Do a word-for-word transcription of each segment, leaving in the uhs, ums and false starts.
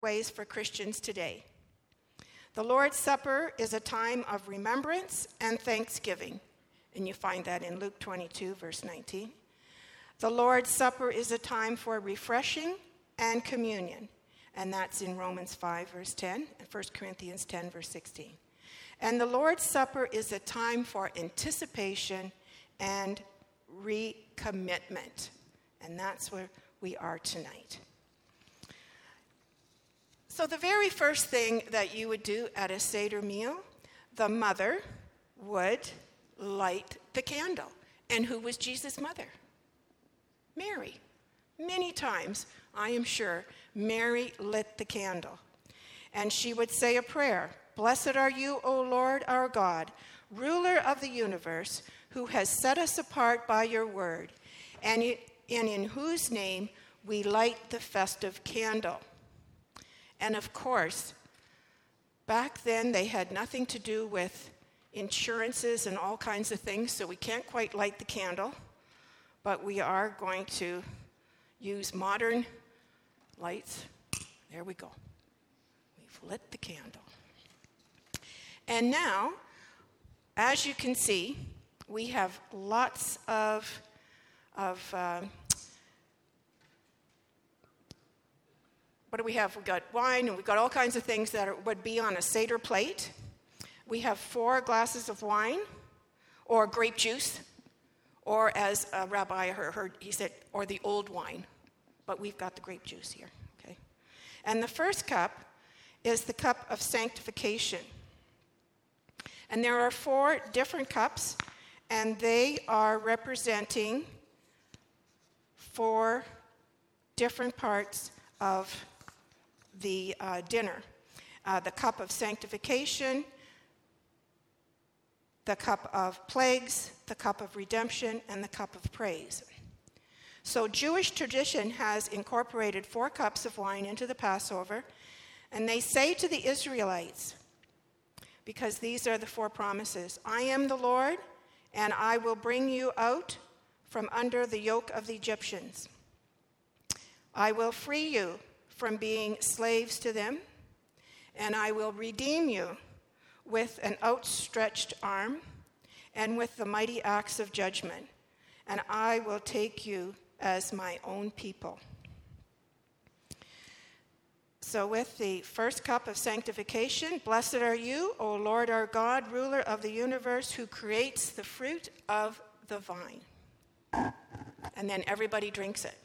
ways for Christians today. The Lord's Supper is a time of remembrance and thanksgiving, and you find that in Luke twenty-two, verse nineteen. The Lord's Supper is a time for refreshing and communion, and that's in Romans five, verse ten, and First Corinthians ten, verse sixteen. And the Lord's Supper is a time for anticipation and recommitment, and that's where we are tonight. So the very first thing that you would do at a Seder meal, the mother would light the candle. And who was Jesus' mother? Mary. Many times, I am sure, Mary lit the candle. And she would say a prayer, "Blessed are you, O Lord our God, ruler of the universe, who has set us apart by your word, and in whose name we light the festive candle." And of course, back then they had nothing to do with insurances and all kinds of things, so we can't quite light the candle, but we are going to use modern lights. There we go. We've lit the candle. And now, as you can see, we have lots of, of uh, what do we have? We've got wine, and we've got all kinds of things that are, would be on a Seder plate. We have four glasses of wine, or grape juice, or as a rabbi heard, he said, or the old wine. But we've got the grape juice here, okay? And the first cup is the cup of sanctification. And there are four different cups, and they are representing four different parts of the uh, dinner. Uh, the cup of sanctification, the cup of plagues, the cup of redemption, and the cup of praise. So Jewish tradition has incorporated four cups of wine into the Passover, and they say to the Israelites, because these are the four promises, "I am the Lord, and I will bring you out from under the yoke of the Egyptians. I will free you from being slaves to them, and I will redeem you with an outstretched arm and with the mighty axe of judgment, and I will take you as my own people." So with the first cup of sanctification, "Blessed are you, O Lord our God, ruler of the universe, who creates the fruit of the vine." And then everybody drinks it.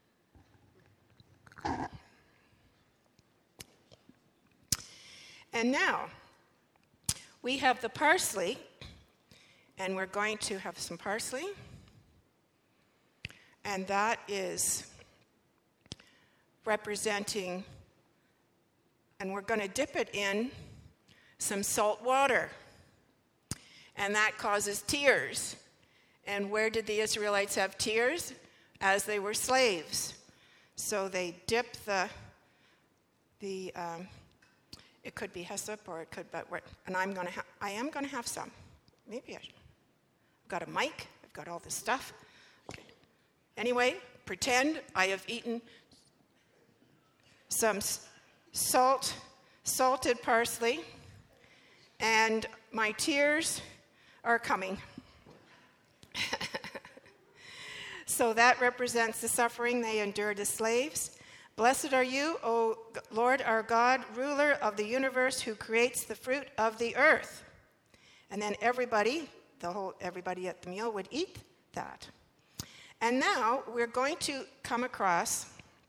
And now, we have the parsley, and we're going to have some parsley. And that is representing, and we're going to dip it in some salt water. And that causes tears. And where did the Israelites have tears? As they were slaves. So they dip the, the um, it could be hyssop, or it could, but we're, and I'm going to, ha- I am going to have some. Maybe I should. I've got a mic. I've got all this stuff. Okay. Anyway, pretend I have eaten some salt, salted parsley, and my tears are coming. So that represents the suffering they endured as slaves. "Blessed are you, O Lord our God, ruler of the universe, who creates the fruit of the earth." And then everybody, the whole everybody at the meal would eat that. And now we're going to come across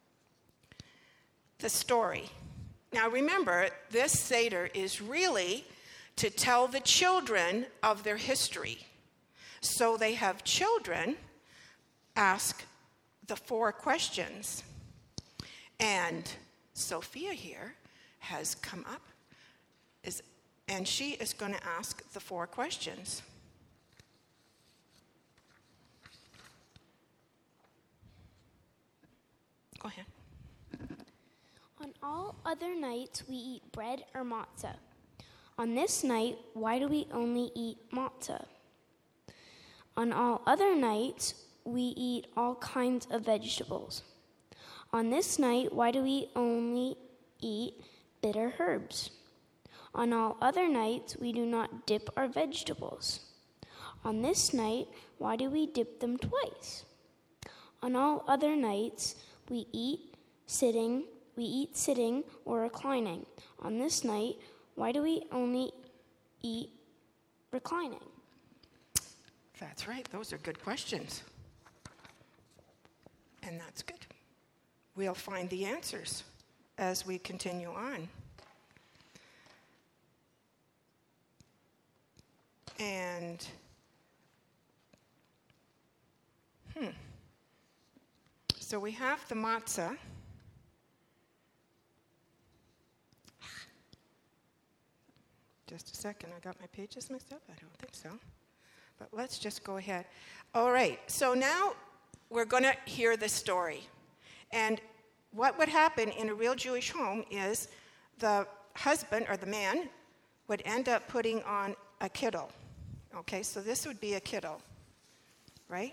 the story. Now remember, this Seder is really to tell the children of their history. So they have children ask the four questions. And Sophia here has come up, is, and she is going to ask the four questions. Go ahead. On all other nights, we eat bread or matzah. On this night, why do we only eat matzah? On all other nights, we eat all kinds of vegetables. On this night, why do we only eat bitter herbs. On all other nights, we do not dip our vegetables. On this night, why do we dip them twice? On all other nights, we eat sitting, we eat sitting or reclining. On this night, why do we only eat reclining? That's right. Those are good questions. And that's good. We'll find the answers as we continue on. And, hmm. So we have the matzah. Just a second. I got my pages mixed up? I don't think so. But let's just go ahead. All right. So now we're going to hear the story. And what would happen in a real Jewish home is the husband or the man would end up putting on a kittel. Okay, so this would be a kittel, right?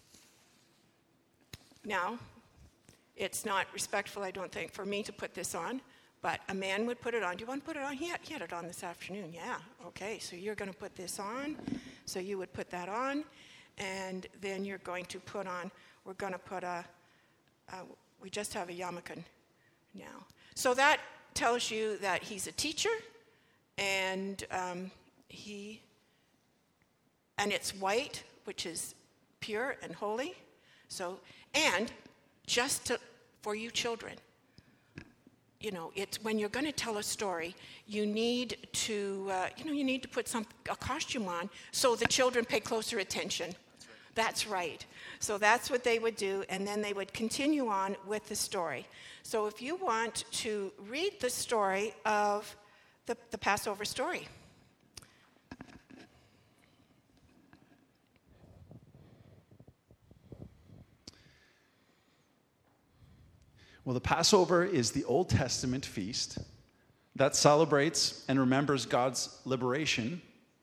Now, it's not respectful, I don't think, for me to put this on, but a man would put it on. Do you want to put it on? He had, he had it on this afternoon. Yeah, okay, so you're going to put this on. So you would put that on, and then you're going to put on, we're going to put a, a we just have a yarmulke now. So that tells you that he's a teacher, and um, he, and it's white, which is pure and holy. So, and just to, for you children, you know, it's when you're going to tell a story, you need to, uh, you know, you need to put some a costume on so the children pay closer attention. That's right. That's right. So that's what they would do, and then they would continue on with the story. So if you want to read the story of the, the Passover story. Well, the Passover is the Old Testament feast that celebrates and remembers God's liberation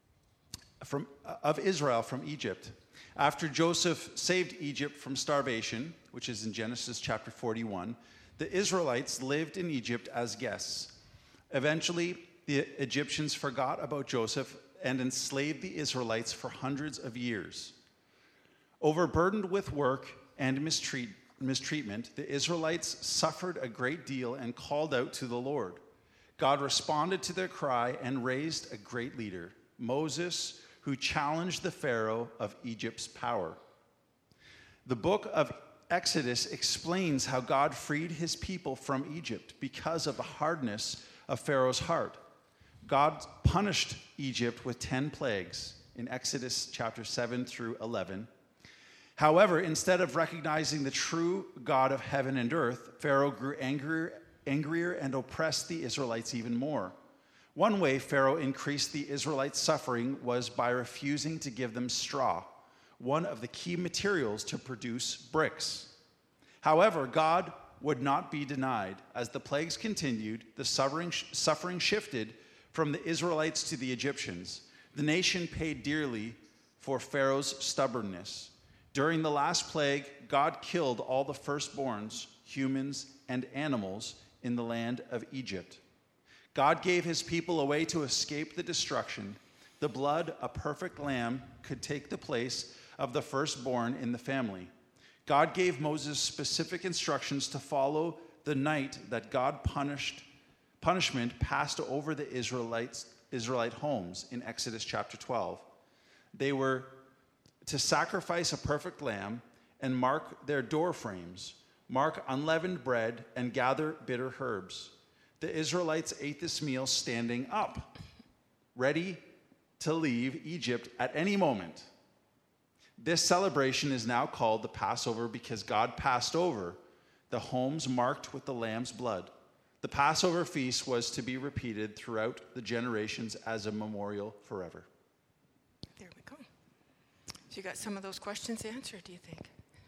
from, of Israel from Egypt. After Joseph saved Egypt from starvation, which is in Genesis chapter forty-one, the Israelites lived in Egypt as guests. Eventually, the Egyptians forgot about Joseph and enslaved the Israelites for hundreds of years. Overburdened with work and mistreat, mistreatment, the Israelites suffered a great deal and called out to the Lord. God responded to their cry and raised a great leader, Moses, who challenged the Pharaoh of Egypt's power. The book of Exodus explains how God freed his people from Egypt because of the hardness of Pharaoh's heart. God punished Egypt with ten plagues in Exodus chapter seven through eleven. However, instead of recognizing the true God of heaven and earth, Pharaoh grew angrier, angrier and oppressed the Israelites even more. One way Pharaoh increased the Israelites' suffering was by refusing to give them straw, one of the key materials to produce bricks. However, God would not be denied. As the plagues continued, the suffering, suffering shifted from the Israelites to the Egyptians. The nation paid dearly for Pharaoh's stubbornness. During the last plague, God killed all the firstborns, humans, and animals in the land of Egypt. God gave his people a way to escape the destruction. The blood, a perfect lamb, could take the place of the firstborn in the family. God gave Moses specific instructions to follow the night that God punished, punishment passed over the Israelites, Israelite homes in Exodus chapter twelve. They were to sacrifice a perfect lamb and mark their door frames, mark unleavened bread, and gather bitter herbs. The Israelites ate this meal standing up, ready to leave Egypt at any moment. This celebration is now called the Passover because God passed over the homes marked with the lamb's blood. The Passover feast was to be repeated throughout the generations as a memorial forever. There we go. So you got some of those questions answered, do you think?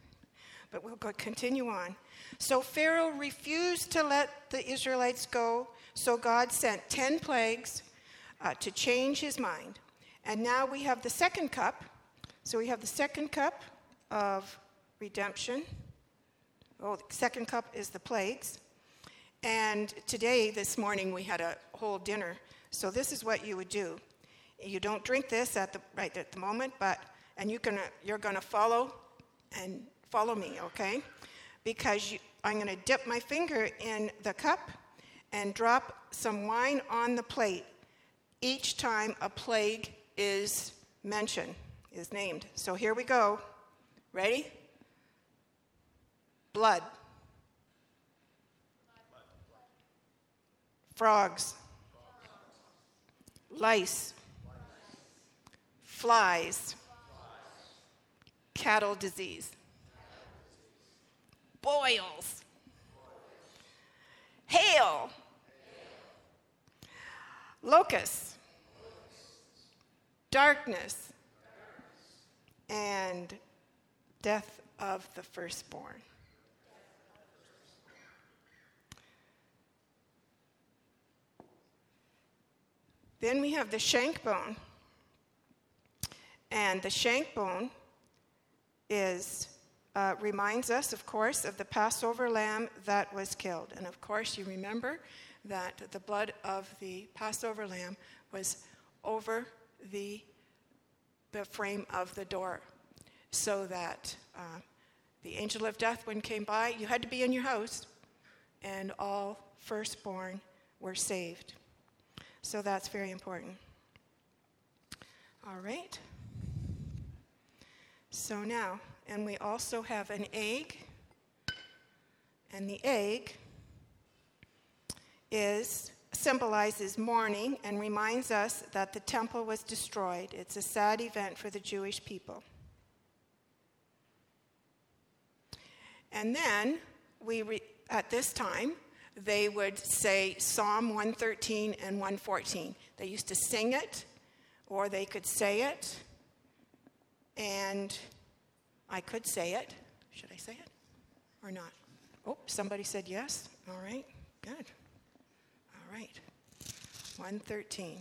But we'll go continue on. So Pharaoh refused to let the Israelites go, so God sent ten plagues uh, to change his mind. And now we have the second cup. So we have the second cup of redemption. Oh, the second cup is the plagues. And today, this morning, we had a whole dinner. So this is what you would do. You don't drink this at the right at the moment, but and you can you're going to follow and follow me, okay? Because you, I'm going to dip my finger in the cup and drop some wine on the plate each time a plague is mentioned, is named. So here we go. Ready? Blood. Frogs. Lice. Flies. Cattle disease. Boils. Hail. Locusts. Darkness. And death of the firstborn. Then we have the shank bone. And the shank bone is uh, reminds us, of course, of the Passover lamb that was killed. And of course, you remember that the blood of the Passover lamb was over the, the frame of the door, so that uh, the angel of death, when came by, you had to be in your house, and all firstborn were saved. So that's very important. All right. So now, and we also have an egg, and the egg is symbolizes mourning and reminds us that the temple was destroyed. It's a sad event for the Jewish people. And then we re- at this time they would say Psalm one thirteen and one fourteen. They used to sing it, or they could say it, and I could say it. Should I say it or not? Oh, somebody said yes. All right, good. All right, one thirteen.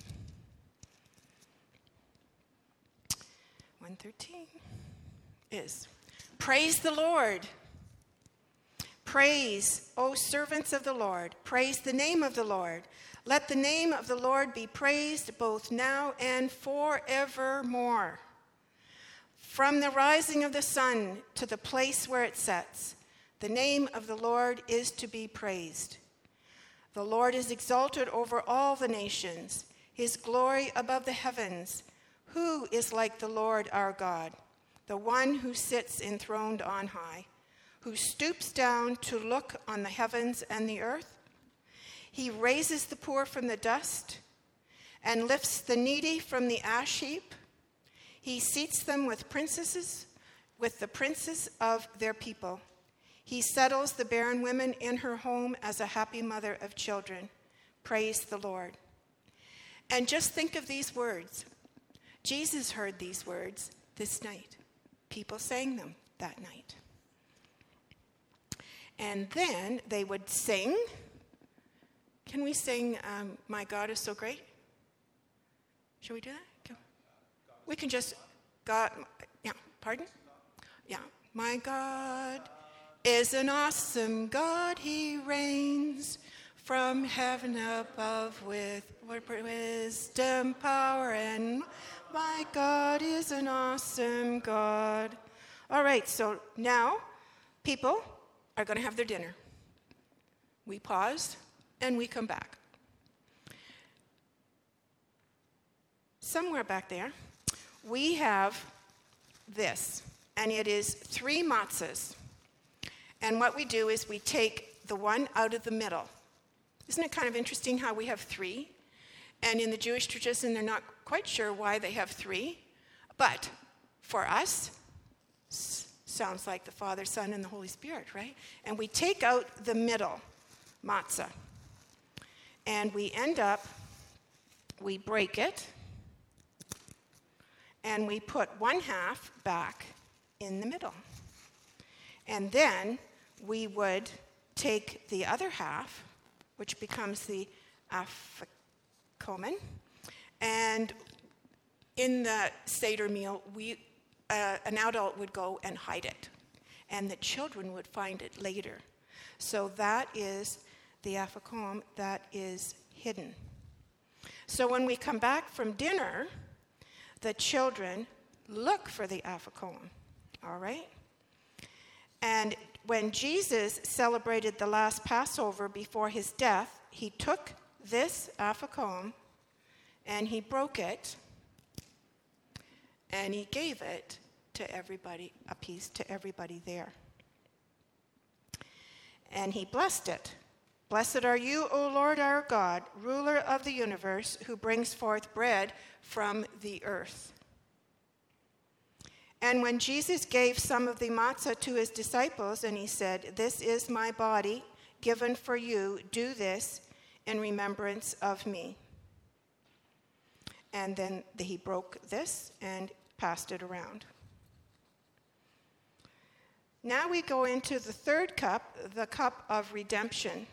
one thirteen is, praise the Lord. Praise, O servants of the Lord. Praise the name of the Lord. Let the name of the Lord be praised both now and forevermore. From the rising of the sun to the place where it sets, the name of the Lord is to be praised. The Lord is exalted over all the nations, his glory above the heavens. Who is like the Lord our God, the one who sits enthroned on high, who stoops down to look on the heavens and the earth? He raises the poor from the dust and lifts the needy from the ash heap. He seats them with princesses, with the princes of their people. He settles the barren women in her home as a happy mother of children. Praise the Lord. And just think of these words. Jesus heard these words this night. People sang them that night. And then they would sing. Can we sing, um, My God is So Great? Shall we do that? Go. We can just, God, yeah, pardon? Yeah. My God is an awesome God. He reigns from heaven above with wisdom, power, and my God is an awesome God. All right, so now people are going to have their dinner. We pause and we come back. Somewhere back there, we have this, and it is three matzahs. And what we do is we take the one out of the middle. Isn't it kind of interesting how we have three? And in the Jewish tradition, they're not quite sure why they have three. But for us, sounds like the Father, Son, and the Holy Spirit, right? And we take out the middle matzah. And we end up, we break it, and we put one half back in the middle. And then we would take the other half, which becomes the afikomen, and in the Seder meal, we uh, an adult would go and hide it, and the children would find it later. So that is the afikomen that is hidden. So when we come back from dinner, the children look for the afikomen, all right? And when Jesus celebrated the last Passover before his death, he took this afikomen and he broke it and he gave it to everybody, a piece to everybody there. And he blessed it. Blessed are you, O Lord our God, ruler of the universe, who brings forth bread from the earth. And when Jesus gave some of the matzah to his disciples, and he said, "This is my body given for you. Do this in remembrance of me." And then he broke this and passed it around. Now we go into the third cup, the cup of redemption.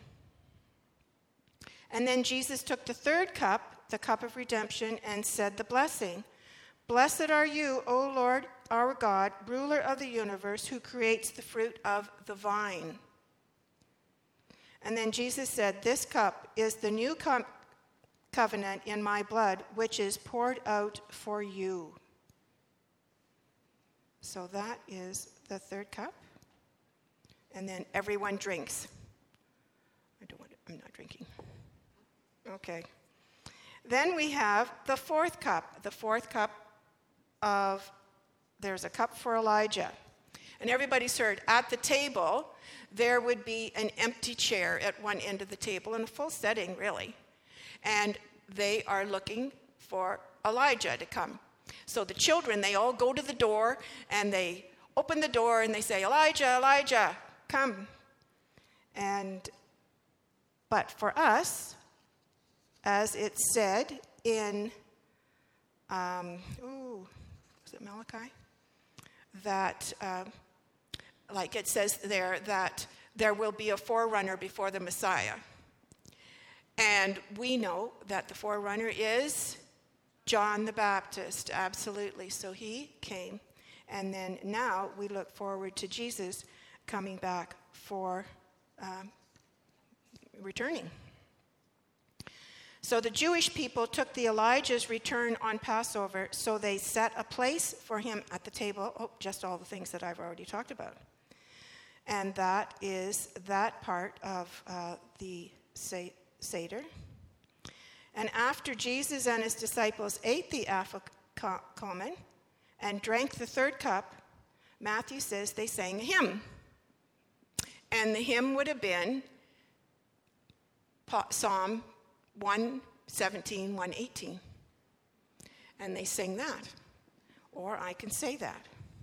And then Jesus took the third cup, the cup of redemption, and said the blessing. Blessed are you, O Lord our God, ruler of the universe, who creates the fruit of the vine. And then Jesus said, this cup is the new co- covenant in my blood, which is poured out for you. So that is the third cup. And then everyone drinks. I don't want to, I'm not drinking. Okay. Then we have the fourth cup. The fourth cup of, there's a cup for Elijah. And everybody's heard, at the table, there would be an empty chair at one end of the table, in a full setting, really. And they are looking for Elijah to come. So the children, they all go to the door, and they open the door, and they say, Elijah, Elijah, come. And, but for us, as it said in, um, ooh, was it Malachi? That, uh, like it says there, that there will be a forerunner before the Messiah. And we know that the forerunner is John the Baptist, absolutely. So he came. And then now we look forward to Jesus coming back for um, returning. So the Jewish people took the Elijah's return on Passover, so they set a place for him at the table. Oh, just all the things that I've already talked about. And that is that part of uh, the Seder. And after Jesus and his disciples ate the afikomen and drank the third cup, Matthew says they sang a hymn. And the hymn would have been Psalm one seventeen, one eighteen. And they sing that. Or I can say that.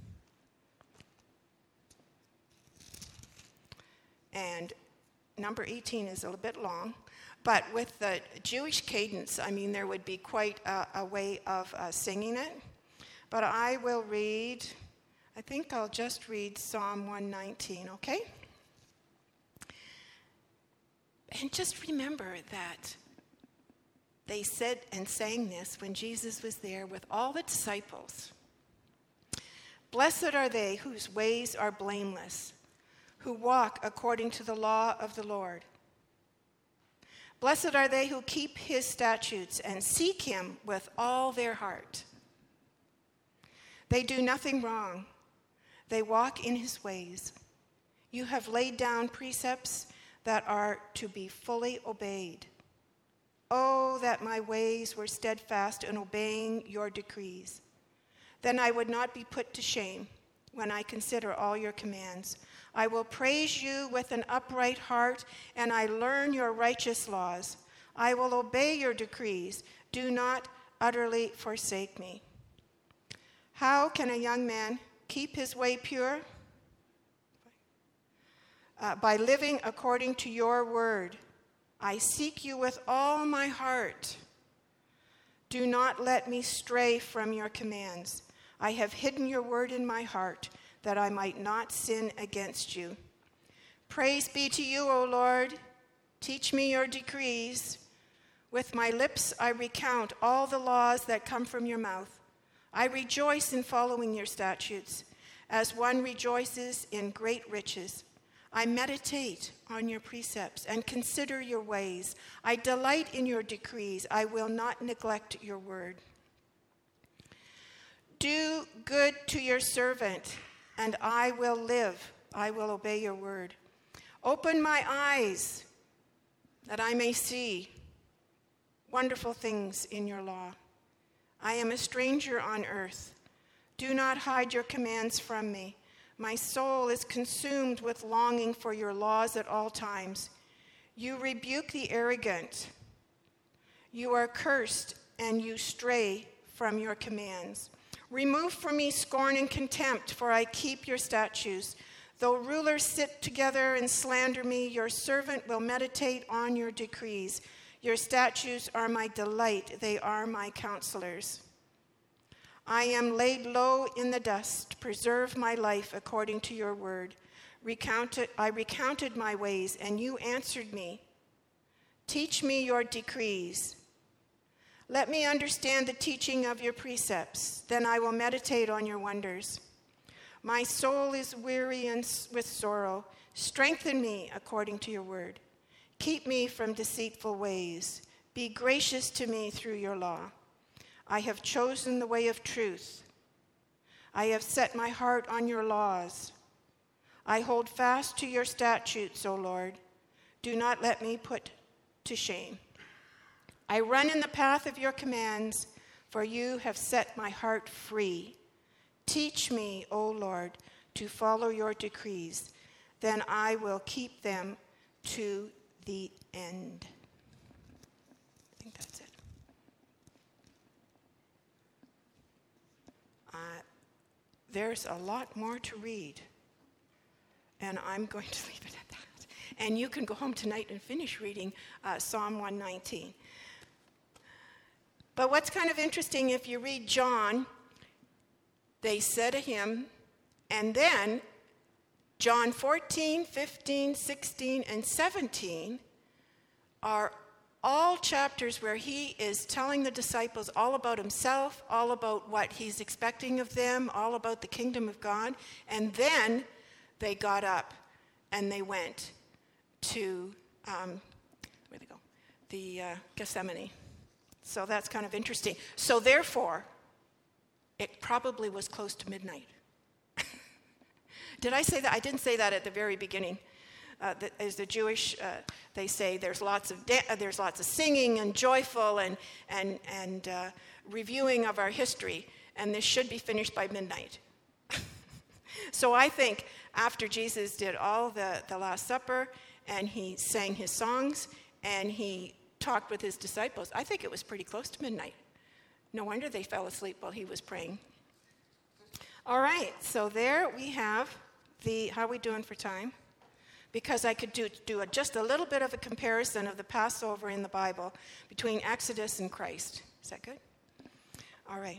And number eighteen is a little bit long. But with the Jewish cadence, I mean, there would be quite a, a way of uh, singing it. But I will read, I think I'll just read Psalm one nineteen, okay? And just remember that they said and sang this when Jesus was there with all the disciples. Blessed are they whose ways are blameless, who walk according to the law of the Lord. Blessed are they who keep his statutes and seek him with all their heart. They do nothing wrong. They walk in his ways. You have laid down precepts that are to be fully obeyed. Oh, that my ways were steadfast in obeying your decrees. Then I would not be put to shame when I consider all your commands. I will praise you with an upright heart, and I learn your righteous laws. I will obey your decrees. Do not utterly forsake me. How can a young man keep his way pure? Uh, by living according to your word. I seek you with all my heart. Do not let me stray from your commands. I have hidden your word in my heart, that I might not sin against you. Praise be to you, O Lord. Teach me your decrees. With my lips I recount all the laws that come from your mouth. I rejoice in following your statutes, as one rejoices in great riches. I meditate on your precepts and consider your ways. I delight in your decrees. I will not neglect your word. Do good to your servant, and I will live. I will obey your word. Open my eyes that I may see wonderful things in your law. I am a stranger on earth. Do not hide your commands from me. My soul is consumed with longing for your laws at all times. You rebuke the arrogant. You are cursed, and you stray from your commands. Remove from me scorn and contempt, for I keep your statutes. Though rulers sit together and slander me, your servant will meditate on your decrees. Your statutes are my delight. They are my counselors. I am laid low in the dust. Preserve my life according to your word. Recounted, I recounted my ways, and you answered me. Teach me your decrees. Let me understand the teaching of your precepts. Then I will meditate on your wonders. My soul is weary and with sorrow. Strengthen me according to your word. Keep me from deceitful ways. Be gracious to me through your law. I have chosen the way of truth. I have set my heart on your laws. I hold fast to your statutes, O Lord. Do not let me put to shame. I run in the path of your commands, for you have set my heart free. Teach me, O Lord, to follow your decrees. Then I will keep them to the end. I think that's it. Uh, there's a lot more to read, and I'm going to leave it at that. And you can go home tonight and finish reading uh, Psalm one nineteen. But what's kind of interesting, if you read John, they said a hymn, and then John fourteen, fifteen, sixteen, and seventeen are all chapters where he is telling the disciples all about himself, all about what he's expecting of them, all about the kingdom of God. And then they got up and they went to, um, where'd they go? The uh, Gethsemane. So that's kind of interesting. So therefore, it probably was close to midnight. Did I say that? I didn't say that at the very beginning. Uh, the, as the Jewish, uh, they say there's lots of da- there's lots of singing and joyful and and and uh, reviewing of our history, and this should be finished by midnight. So I think after Jesus did all the, the Last Supper and he sang his songs and he talked with his disciples, I think it was pretty close to midnight. No wonder they fell asleep while he was praying. All right, so there we have the, how are we doing for time? Because I could do, do a, just a little bit of a comparison of the Passover in the Bible between Exodus and Christ. Is that good? All right.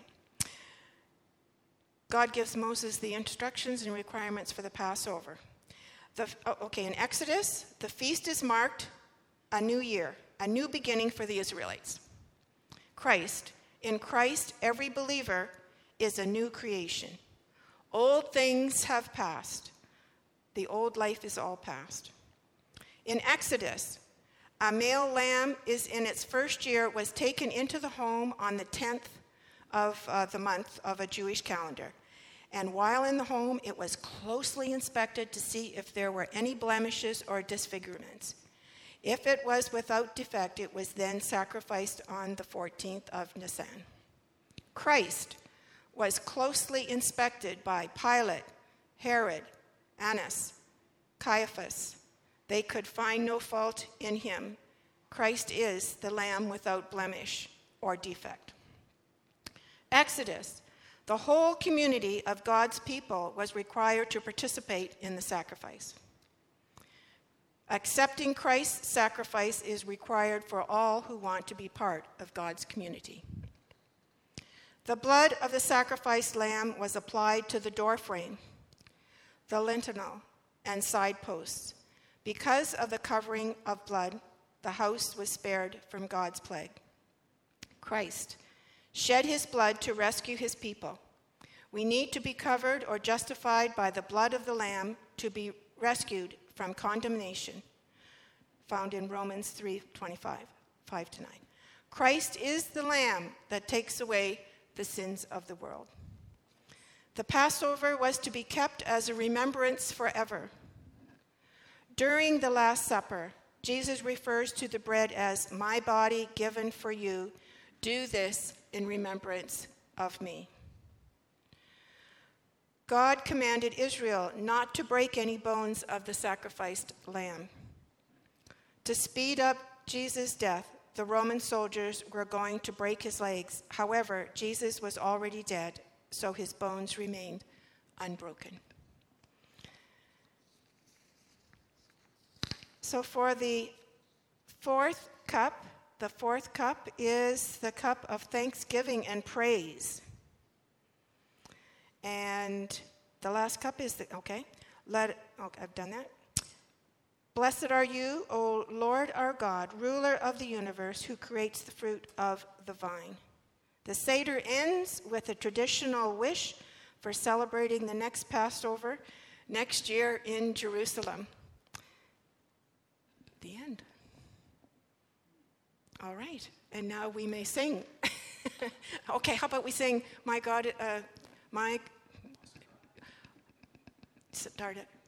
God gives Moses the instructions and requirements for the Passover. The, oh, okay, in Exodus, the feast is marked a new year, a new beginning for the Israelites. Christ, in Christ, every believer is a new creation. Old things have passed. The old life is all past. In Exodus, a male lamb is in its first year, was taken into the home on the tenth of uh, the month of a Jewish calendar. And while in the home, it was closely inspected to see if there were any blemishes or disfigurements. If it was without defect, it was then sacrificed on the fourteenth of Nisan. Christ was closely inspected by Pilate, Herod, Annas, Caiaphas. They could find no fault in him. Christ is the Lamb without blemish or defect. Exodus, the whole community of God's people was required to participate in the sacrifice. Accepting Christ's sacrifice is required for all who want to be part of God's community. The blood of the sacrificed lamb was applied to the doorframe, the lintel, and side posts. Because of the covering of blood, the house was spared from God's plague. Christ shed his blood to rescue his people. We need to be covered or justified by the blood of the Lamb to be rescued from condemnation, found in Romans three twenty-five, five to nine. Christ is the Lamb that takes away the sins of the world. The Passover was to be kept as a remembrance forever. During the Last Supper, Jesus refers to the bread as my body given for you. Do this in remembrance of me. God commanded Israel not to break any bones of the sacrificed lamb. To speed up Jesus' death, the Roman soldiers were going to break his legs. However, Jesus was already dead, so his bones remained unbroken. So for the fourth cup, the fourth cup is the cup of thanksgiving and praise. And the last cup is the, okay, let, okay, I've done that. Blessed are you, O Lord our God, ruler of the universe, who creates the fruit of the vine. The Seder ends with a traditional wish for celebrating the next Passover next year in Jerusalem. The end. All right, and now we may sing. Okay, how about we sing, My God, uh, my, start it.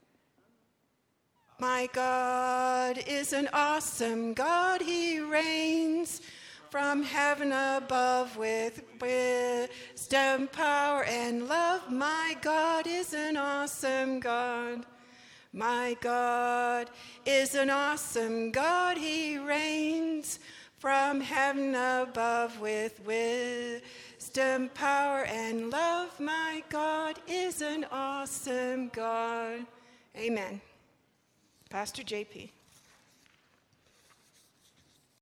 My God is an awesome God, he reigns from heaven above with wisdom, power, and love. My God is an awesome God. My God is an awesome God, he reigns from heaven above with wisdom, power, and love. My God is an awesome God. Amen. Pastor J P